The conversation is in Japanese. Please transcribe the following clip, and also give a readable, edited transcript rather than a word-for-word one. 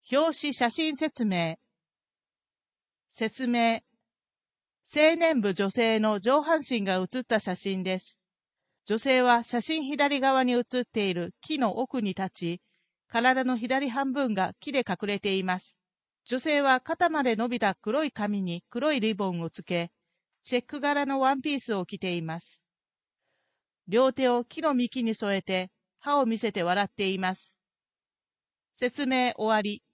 表紙写真説明。説明。青年部女性の上半身が写った写真です。女性は写真左側に写っている木の奥に立ち、体の左半分が木で隠れています。女性は肩まで伸びた黒い髪に黒いリボンをつけ、チェック柄のワンピースを着ています。両手を木の幹に添えて、歯を見せて笑っています。説明終わり。